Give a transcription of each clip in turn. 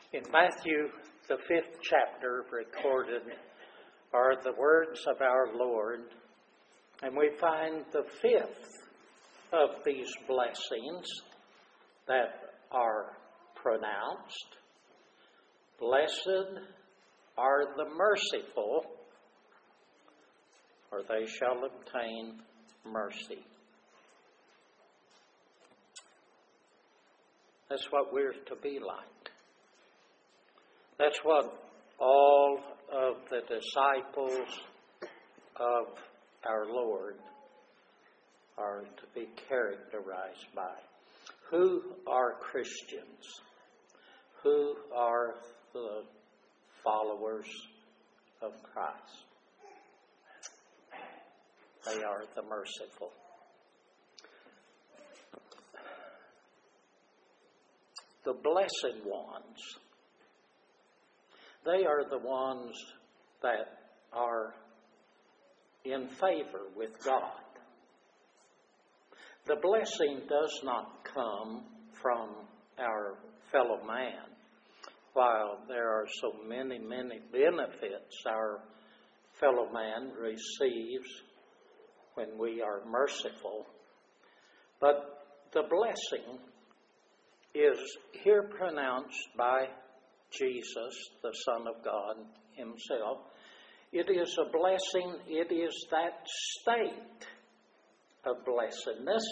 In Matthew, the 5th chapter, recorded are the words of our Lord, and we find the 5th of these blessings that are pronounced. Blessed are the merciful, for they shall obtain mercy. That's what we're to be like. That's what all of the disciples of our Lord are to be characterized by. Who are Christians? Who are the followers of Christ? They are the merciful. The blessed ones, they are the ones that are in favor with God. The blessing does not come from our fellow man. While there are so many, many benefits our fellow man receives when we are merciful, but the blessing is here pronounced by Jesus, the Son of God himself. It is a blessing. It is that state of blessedness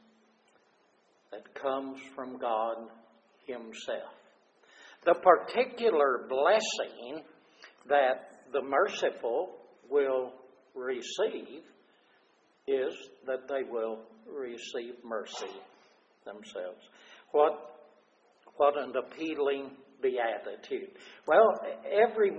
that comes from God himself. The particular blessing that the merciful will receive is that they will receive mercy themselves. What an appealing beatitude. Well, every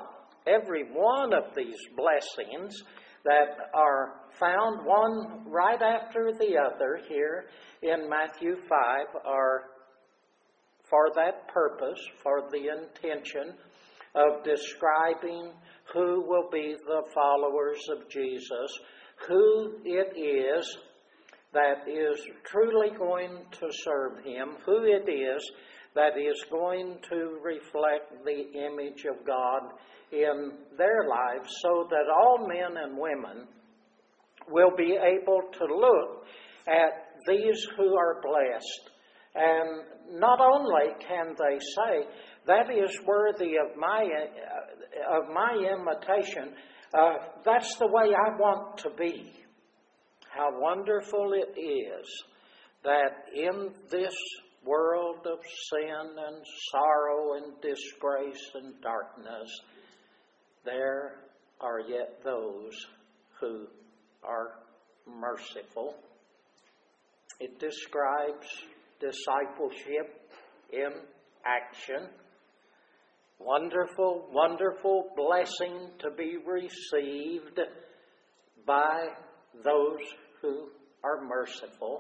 one of these blessings that are found one right after the other here in Matthew 5 are for that purpose, for the intention of describing who will be the followers of Jesus, who it is that is truly going to serve him, who it is that is going to reflect the image of God in their lives, so that all men and women will be able to look at these who are blessed. And not only can they say, that is worthy of my imitation, that's the way I want to be. How wonderful it is that in this world of sin and sorrow and disgrace and darkness, there are yet those who are merciful. It describes discipleship in action. Wonderful, wonderful blessing to be received by those who are merciful.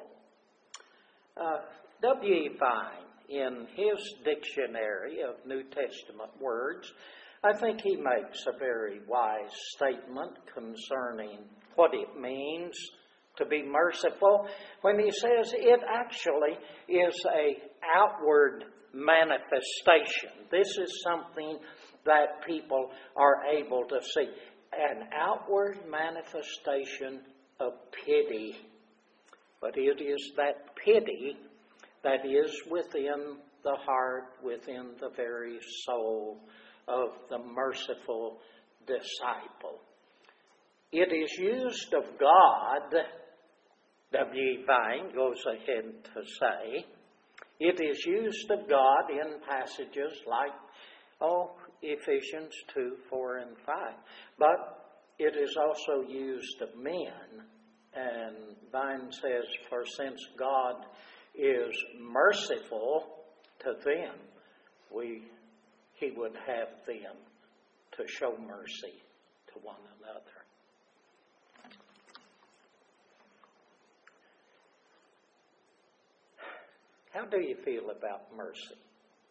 W.E. Vine, in his dictionary of New Testament words, I think he makes a very wise statement concerning what it means to be merciful when he says it actually is an outward manifestation. This is something that people are able to see. An outward manifestation of pity. But it is that pity that is within the heart, within the very soul of the merciful disciple. It is used of God, W.E. Vine goes ahead to say, it is used of God in passages like, Ephesians 2, 4, and 5. But it is also used of men. And Vine says, for since God is merciful to them, he would have them to show mercy to one another. How do you feel about mercy?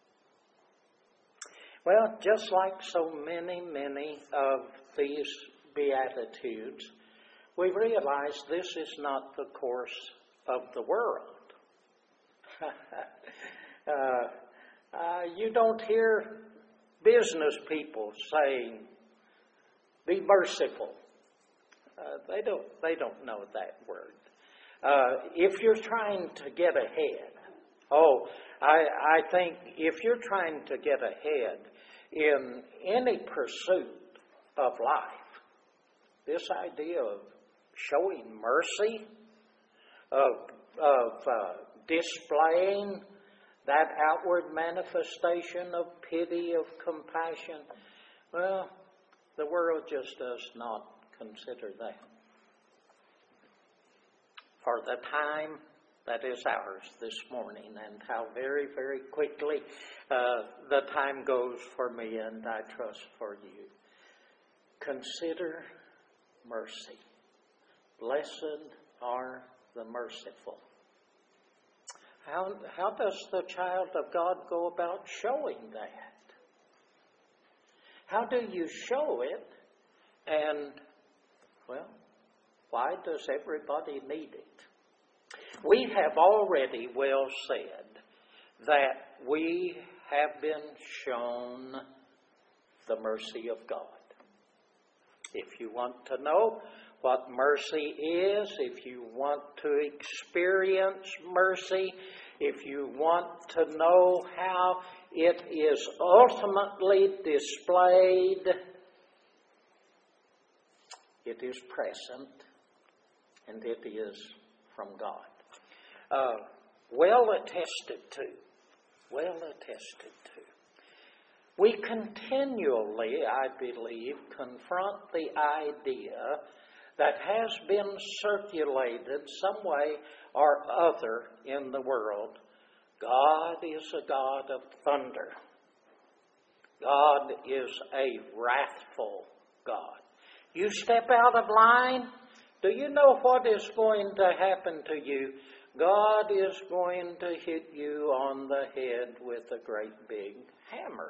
Well, just like so many, many of these Beatitudes, we realize this is not the course of the world. You don't hear business people saying, be merciful. They don't know that word. If you're trying to get ahead, I think if you're trying to get ahead in any pursuit of life, this idea of showing mercy, of displaying that outward manifestation of pity, of compassion, well, the world just does not consider that. For the time that is ours this morning, and how very, very quickly the time goes for me, and I trust for you. Consider mercy. Blessed are the merciful. How does the child of God go about showing that? How do you show it? And, well, why does everybody need it? We have already well said that we have been shown the mercy of God. If you want to know what mercy is, if you want to experience mercy, if you want to know how it is ultimately displayed, it is present and it is from God. Well attested to. We continually, I believe, confront the idea that has been circulated some way or other in the world. God is a God of thunder. God is a wrathful God. You step out of line, do you know what is going to happen to you? God is going to hit you on the head with a great big hammer.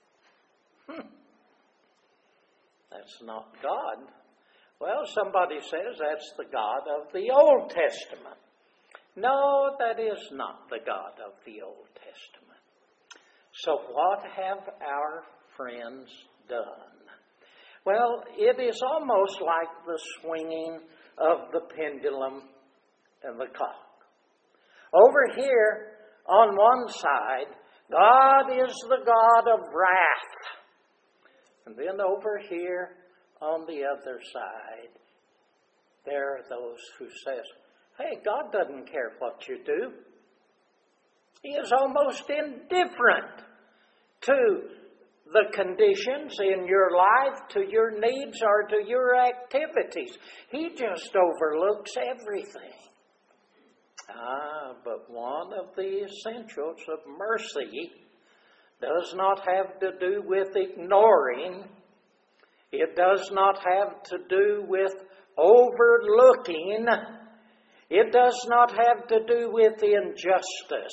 That's not God. Well, somebody says that's the God of the Old Testament. No, that is not the God of the Old Testament. So what have our friends done? Well, it is almost like the swinging of the pendulum and the clock. Over here, on one side, God is the God of wrath. And then over here, on the other side, there are those who says, hey, God doesn't care what you do. He is almost indifferent to the conditions in your life, to your needs, or to your activities. He just overlooks everything. But one of the essentials of mercy does not have to do with ignoring. It does not have to do with overlooking. It does not have to do with injustice.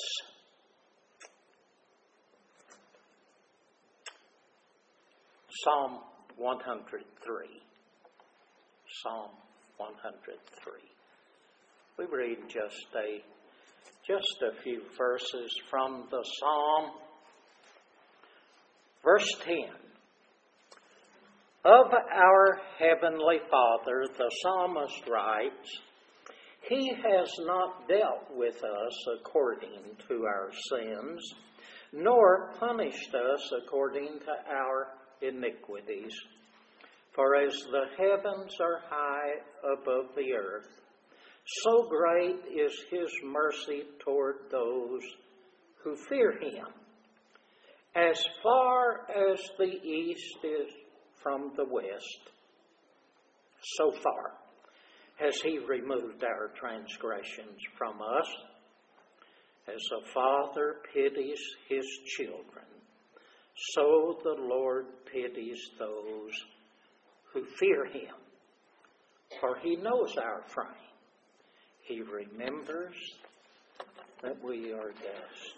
Psalm 103. Psalm 103. We read just a few verses from the Psalm. Verse 10. Of our Heavenly Father, the psalmist writes, He has not dealt with us according to our sins, nor punished us according to our iniquities. For as the heavens are high above the earth, so great is His mercy toward those who fear Him. As far as the east is from the west, so far has He removed our transgressions from us. As a father pities his children, so the Lord pities those who fear Him. For He knows our frame. He remembers that we are dust.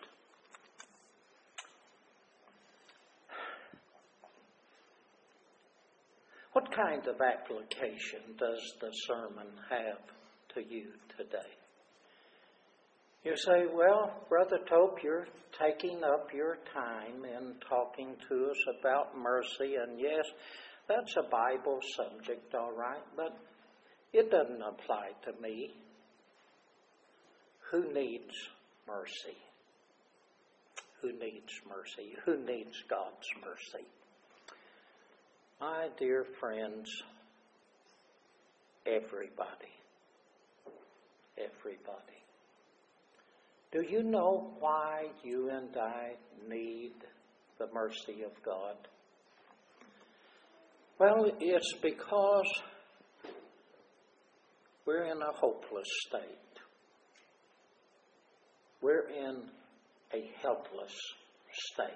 What kind of application does the sermon have to you today? You say, well, Brother Tope, you're taking up your time in talking to us about mercy, and yes, that's a Bible subject, all right, but it doesn't apply to me. Who needs mercy? Who needs mercy? Who needs God's mercy? My dear friends, everybody. Everybody. Do you know why you and I need the mercy of God? Well, it's because we're in a hopeless state. We're in a helpless state.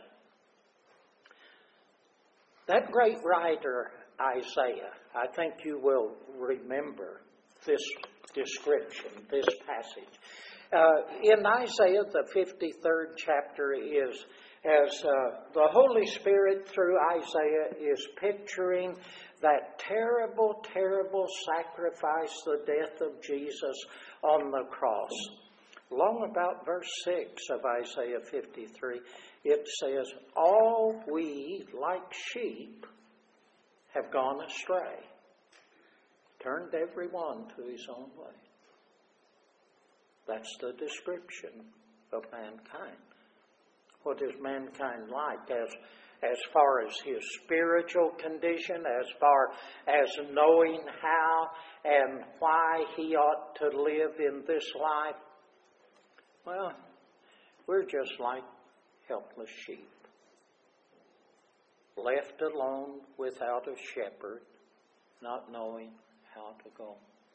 That great writer, Isaiah, I think you will remember this description, this passage. In Isaiah, the 53rd chapter is, as the Holy Spirit through Isaiah is picturing that terrible, terrible sacrifice, the death of Jesus on the cross. Along about verse 6 of Isaiah 53, it says, all we, like sheep, have gone astray, turned every one to his own way. That's the description of mankind. What is mankind like as far as his spiritual condition, as far as knowing how and why he ought to live in this life? Well, we're just like helpless sheep, left alone without a shepherd, not knowing how to go.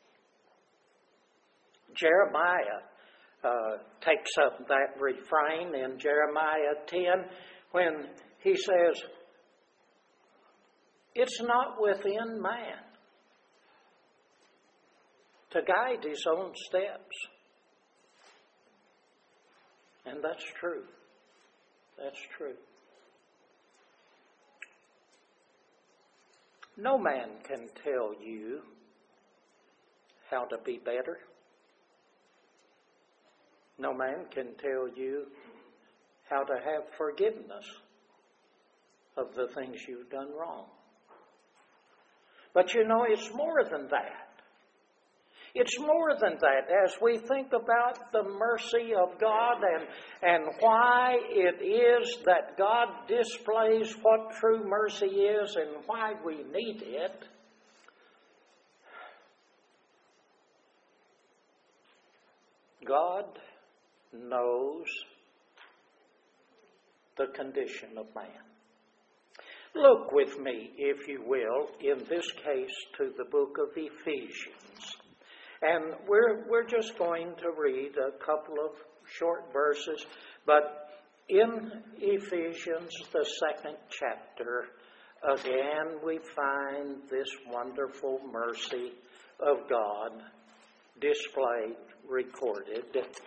Jeremiah takes up that refrain in Jeremiah 10 when he says, it's not within man to guide his own steps. And that's true. That's true. No man can tell you how to be better. No man can tell you how to have forgiveness of the things you've done wrong. But you know, it's more than that. It's more than that. As we think about the mercy of God and why it is that God displays what true mercy is and why we need it, God knows the condition of man. Look with me, if you will, in this case to the book of Ephesians. And we're just going to read a couple of short verses, but in Ephesians, the 2nd chapter, again we find this wonderful mercy of God displayed, recorded.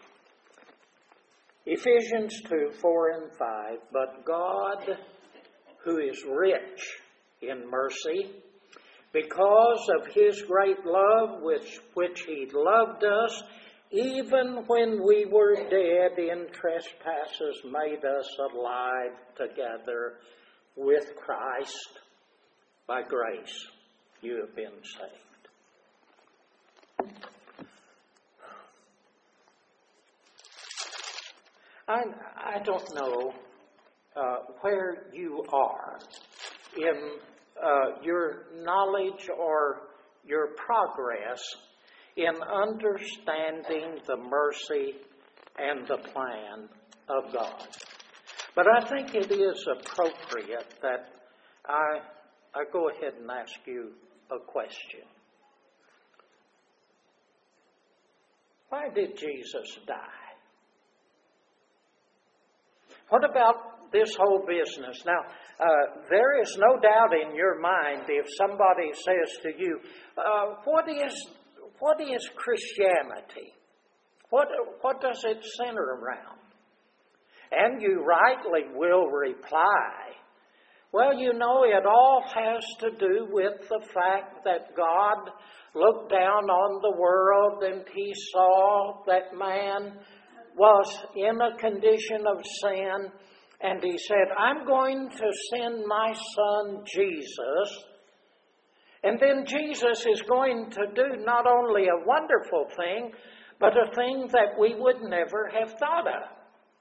Ephesians 2, 4 and 5, but God, who is rich in mercy, because of his great love with which he loved us, even when we were dead in trespasses, made us alive together with Christ. By grace you have been saved. I don't know where you are in your knowledge or your progress in understanding the mercy and the plan of God. But I think it is appropriate that I go ahead and ask you a question. Why did Jesus die? What about this whole business? Now, there is no doubt in your mind if somebody says to you, what is Christianity? What does it center around? And you rightly will reply, well, you know, it all has to do with the fact that God looked down on the world and he saw that man was in a condition of sin, and he said, I'm going to send my son Jesus. And then Jesus is going to do not only a wonderful thing, but a thing that we would never have thought of.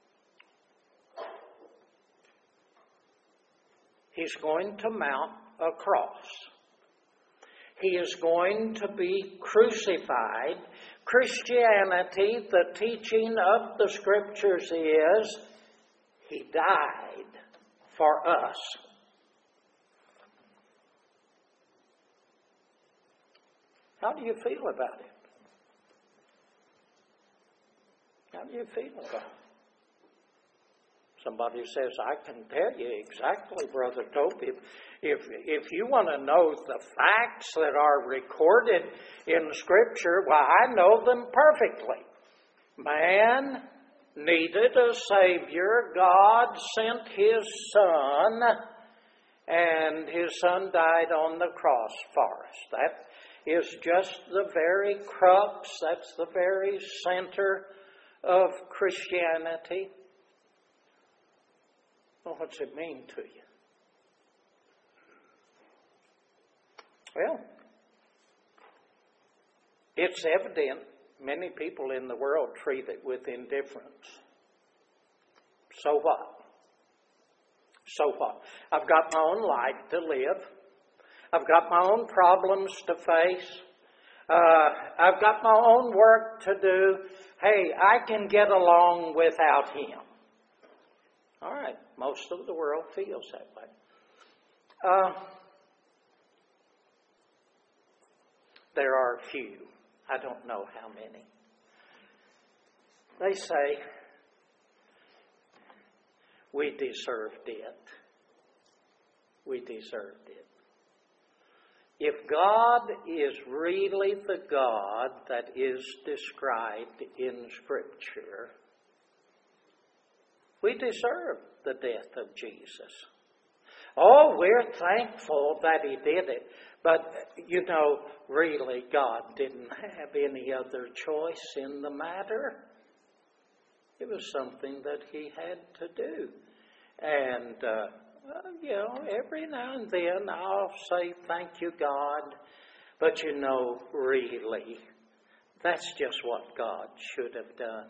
He's going to mount a cross. He is going to be crucified. Christianity, the teaching of the Scriptures is, He died for us. How do you feel about it? How do you feel about it? Somebody says, I can tell you exactly, Brother Tope. If you want to know the facts that are recorded in Scripture, well, I know them perfectly. Man needed a Savior. God sent His Son, and His Son died on the cross for us. That is just the very crux, that's the very center of Christianity. Well, what's it mean to you? Well, it's evident many people in the world treat it with indifference. So what? So what? I've got my own life to live. I've got my own problems to face. I've got my own work to do. Hey, I can get along without Him. All right, most of the world feels that way. There are a few. I don't know how many. They say, we deserved it. We deserved it. If God is really the God that is described in Scripture, we deserve the death of Jesus. Oh, we're thankful that He did it. But, really, God didn't have any other choice in the matter. It was something that He had to do. And, every now and then I'll say, thank you, God. But, really, that's just what God should have done.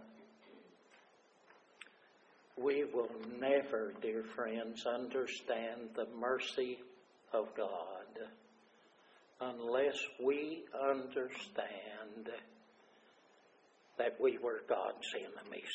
We will never, dear friends, understand the mercy of God unless we understand that we were God's enemies.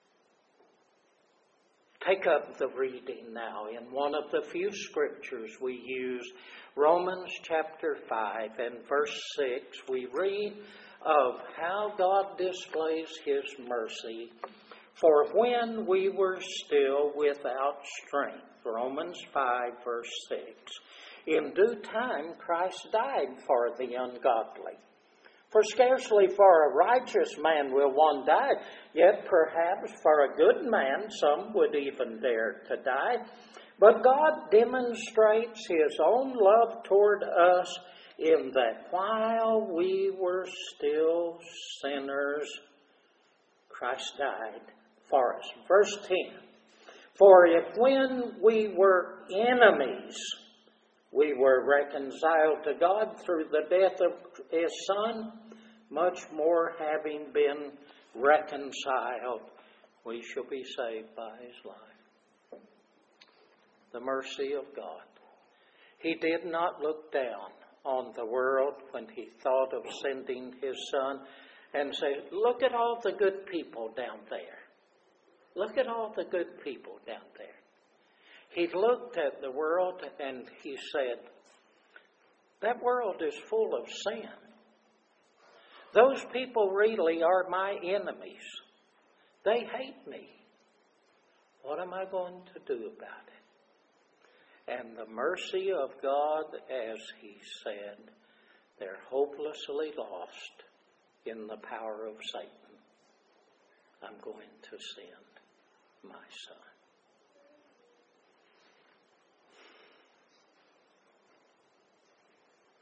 Take up the reading now in one of the few scriptures we use, Romans chapter 5 and verse 6. We read of how God displays His mercy. For when we were still without strength, Romans 5 verse 6, in due time Christ died for the ungodly. For scarcely for a righteous man will one die, yet perhaps for a good man some would even dare to die. But God demonstrates His own love toward us in that while we were still sinners, Christ died for us. Verse 10, for if when we were enemies, we were reconciled to God through the death of His Son, much more having been reconciled, we shall be saved by His life. The mercy of God. He did not look down on the world when He thought of sending His Son and say, look at all the good people down there. Look at all the good people down there. He looked at the world and He said, that world is full of sin. Those people really are my enemies. They hate me. What am I going to do about it? And the mercy of God, as He said, they're hopelessly lost in the power of Satan. I'm going to send my Son.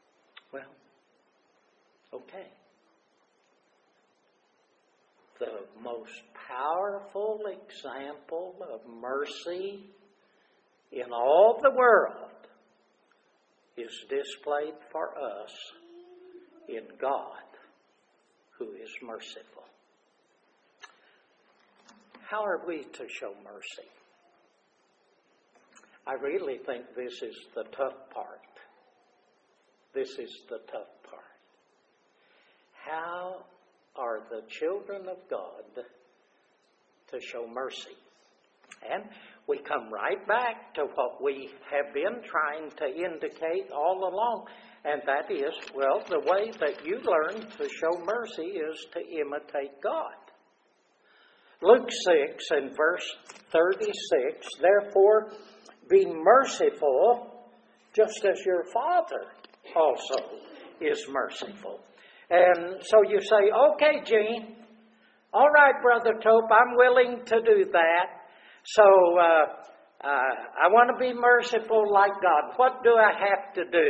Well, okay. The most powerful example of mercy in all the world is displayed for us in God, who is merciful. How are we to show mercy? I really think this is the tough part. This is the tough part. How are the children of God to show mercy? And we come right back to what we have been trying to indicate all along, and that is, well, the way that you learn to show mercy is to imitate God. Luke 6 and verse 36, therefore be merciful just as your Father also is merciful. And so you say, okay, Gene, all right, Brother Tope, I'm willing to do that. So I want to be merciful like God. What do I have to do?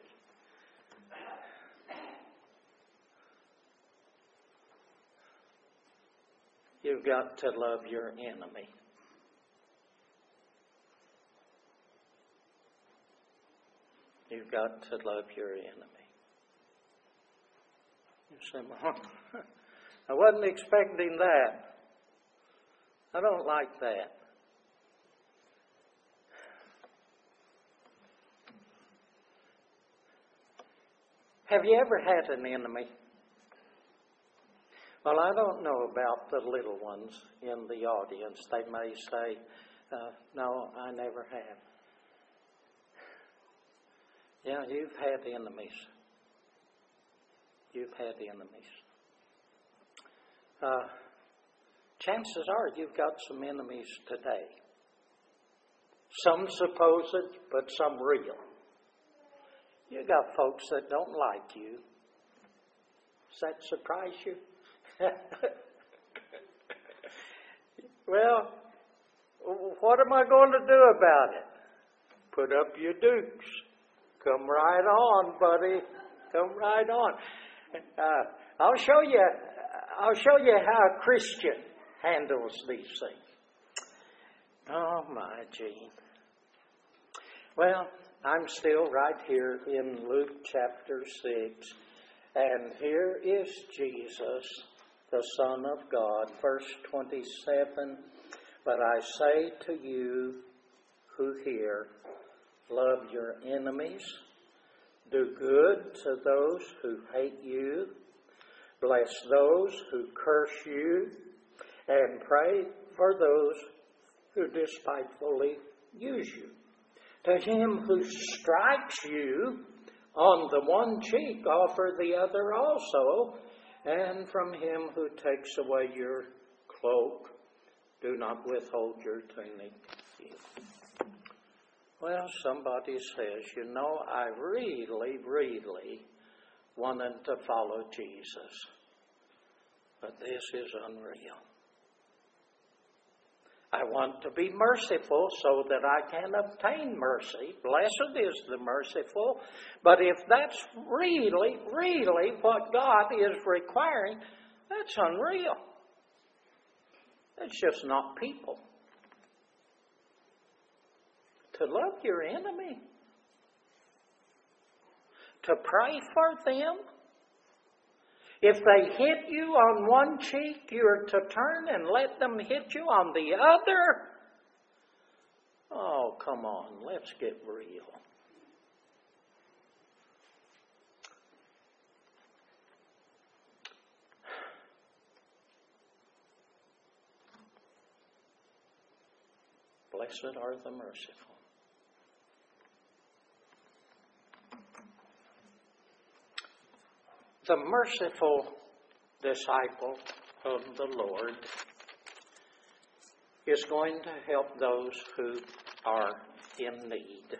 You've got to love your enemy. You've got to love your enemy. You say, well, I wasn't expecting that. I don't like that. Have you ever had an enemy? Well, I don't know about the little ones in the audience. They may say, no, I never have. Yeah, you've had enemies. You've had enemies. Chances are you've got some enemies today. Some supposed, but some real. You got folks that don't like you. Does that surprise you? Well, what am I going to do about it? Put up your dukes. Come right on, buddy. Come right on. I'll show you how a Christian handles these things. Oh my, Gene. Well, I'm still right here in Luke chapter 6, and here is Jesus, the Son of God, verse 27. But I say to you who hear, love your enemies, do good to those who hate you, bless those who curse you, and pray for those who despitefully use you. To him who strikes you on the one cheek, offer the other also, and from him who takes away your cloak, do not withhold your tunic. Well, somebody says, I really, really wanted to follow Jesus, but this is unreal. I want to be merciful so that I can obtain mercy. Blessed is the merciful. But if that's really, really what God is requiring, that's unreal. It's just not people. To love your enemy. To pray for them. If they hit you on one cheek, you're to turn and let them hit you on the other. Oh, come on, let's get real. Blessed are the merciful. The merciful disciple of the Lord is going to help those who are in need.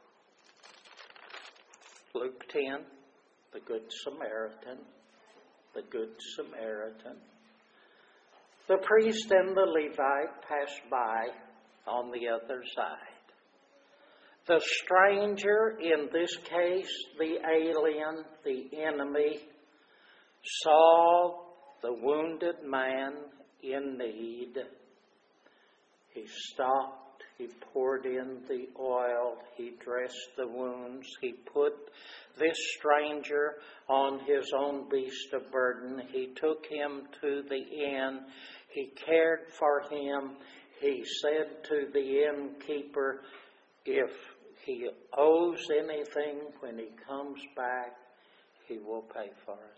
Luke 10, the Good Samaritan, the Good Samaritan. The priest and the Levite passed by on the other side. The stranger, in this case, the alien, the enemy, saw the wounded man in need. He stopped, he poured in the oil, he dressed the wounds, he put this stranger on his own beast of burden. He took him to the inn, he cared for him. He said to the innkeeper, if he owes anything when he comes back, he will pay for it.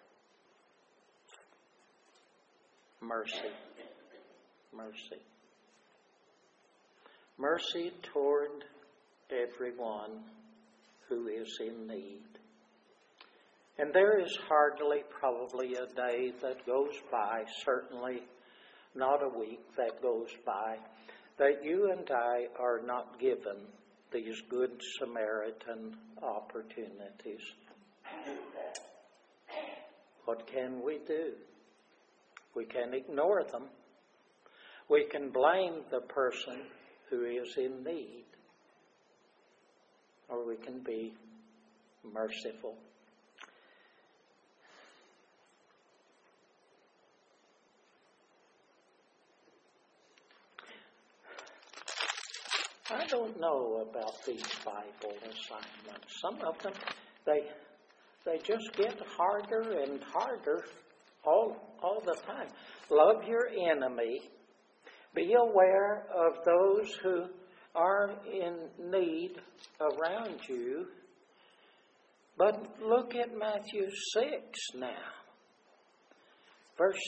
Mercy. Mercy. Mercy toward everyone who is in need. And there is hardly probably a day that goes by, certainly not a week that goes by, that you and I are not given these Good Samaritan opportunities. What can we do? We can ignore them. We can blame the person who is in need, or we can be merciful. I don't know about these Bible assignments. Some of them, they just get harder and harder all the time. Love your enemy. Be aware of those who are in need around you. But look at Matthew 6 now. Verse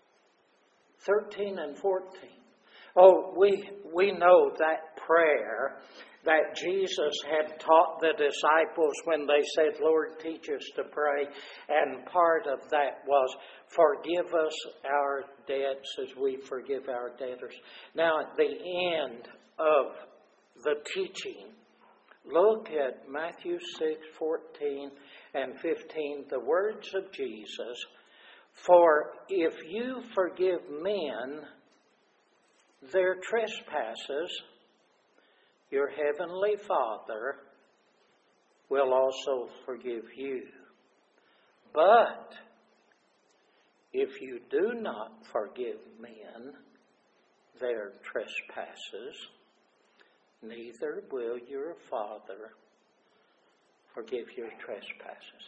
13 and 14. Oh, we know that prayer that Jesus had taught the disciples when they said, Lord, teach us to pray. And part of that was, forgive us our debts as we forgive our debtors. Now, at the end of the teaching, look at Matthew 6:14 and 15, the words of Jesus. For if you forgive men their trespasses, your heavenly Father will also forgive you. But if you do not forgive men their trespasses, neither will your Father forgive your trespasses.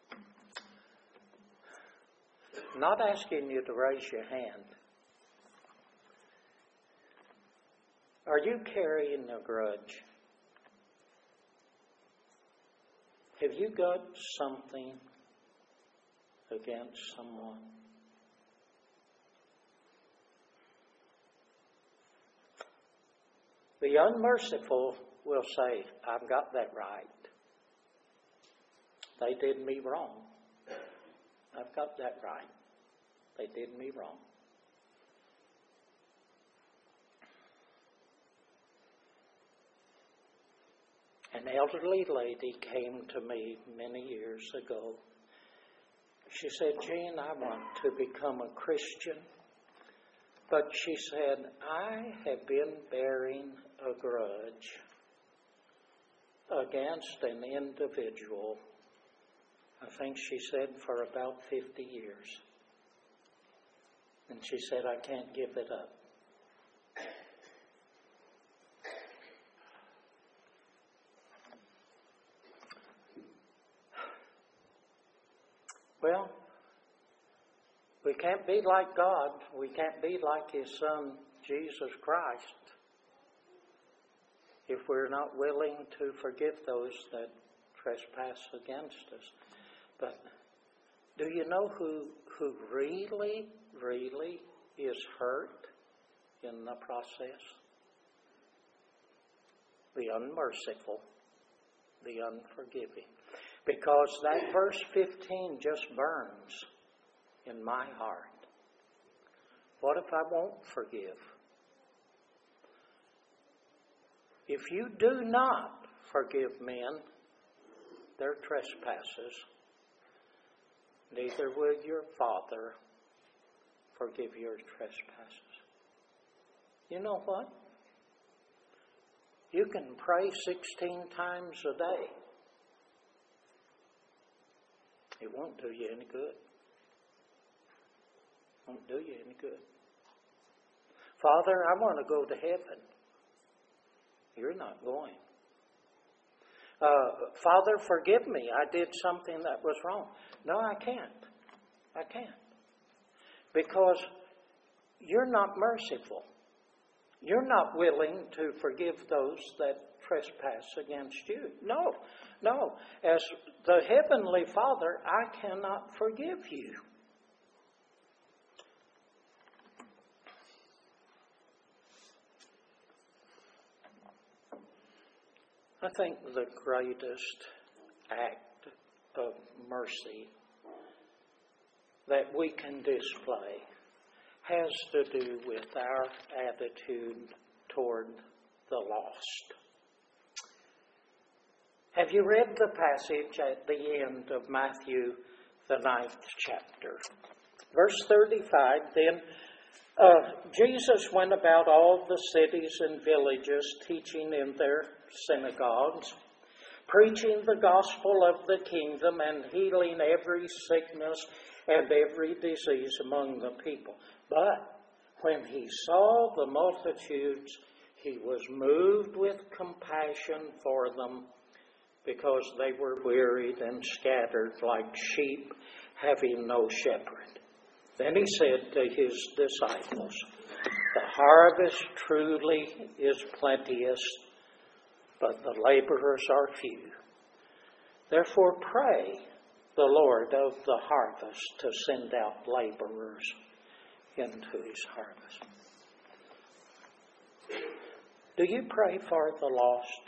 I'm not asking you to raise your hand. Are you carrying a grudge? Have you got something against someone? The unmerciful will say, I've got that right. They did me wrong. I've got that right. They did me wrong. An elderly lady came to me many years ago. She said, Gene, I want to become a Christian. But she said, I have been bearing a grudge against an individual, I think she said, for about 50 years. And she said, I can't give it up. Well, we can't be like God. We can't be like His Son, Jesus Christ, if we're not willing to forgive those that trespass against us. But do you know who really, really is hurt in the process? The unmerciful, the unforgiving. Because that verse 15 just burns in my heart. What if I won't forgive? If you do not forgive men their trespasses, neither will your Father forgive your trespasses. You know what? You can pray 16 times a day. It won't do you any good. Won't do you any good. Father, I want to go to heaven. You're not going. Father, forgive me. I did something that was wrong. No, I can't. I can't. Because you're not merciful. You're not willing to forgive those that trespass against you. No, no. As the Heavenly Father, I cannot forgive you. I think the greatest act of mercy that we can display has to do with our attitude toward the lost. Have you read the passage at the end of Matthew, the 9th chapter? Verse 35, then Jesus went about all the cities and villages, teaching in their synagogues, preaching the gospel of the kingdom and healing every sickness and every disease among the people. But when he saw the multitudes, he was moved with compassion for them, because they were wearied and scattered like sheep having no shepherd. Then he said to his disciples, the harvest truly is plenteous, but the laborers are few. Therefore pray the Lord of the harvest to send out laborers into his harvest. Do you pray for the lost?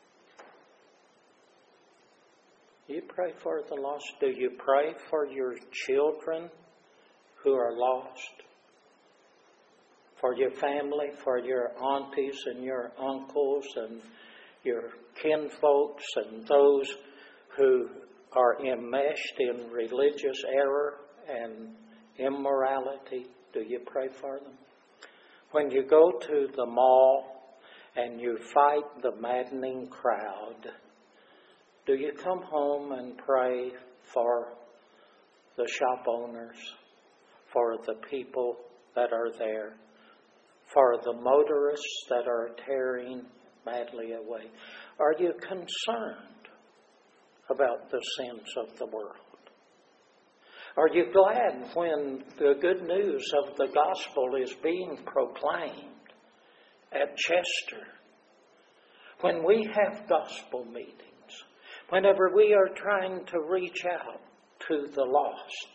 Do you pray for the lost? Do you pray for your children who are lost? For your family, for your aunties and your uncles and your kinfolks and those who are enmeshed in religious error and immorality? Do you pray for them? When you go to the mall and you fight the maddening crowd, do you come home and pray for the shop owners, for the people that are there, for the motorists that are tearing madly away? Are you concerned about the sins of the world? Are you glad when the good news of the gospel is being proclaimed at Chester? When we have gospel meetings, whenever we are trying to reach out to the lost,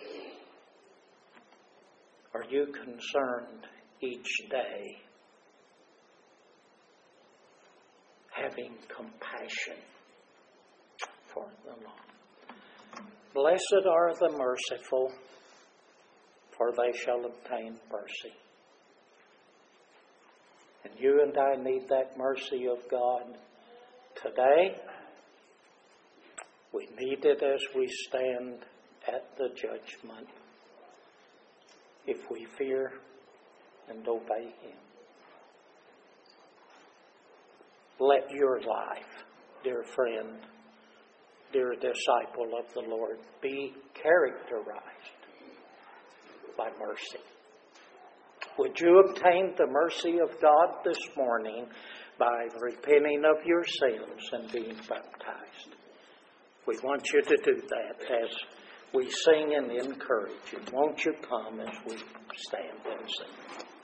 are you concerned each day, having compassion for the lost? Blessed are the merciful, for they shall obtain mercy. And you and I need that mercy of God today. We need it as we stand at the judgment, if we fear and obey Him. Let your life, dear friend, dear disciple of the Lord, be characterized by mercy. Would you obtain the mercy of God this morning by repenting of your sins and being baptized? We want you to do that as we sing and encourage you. Won't you come as we stand and sing?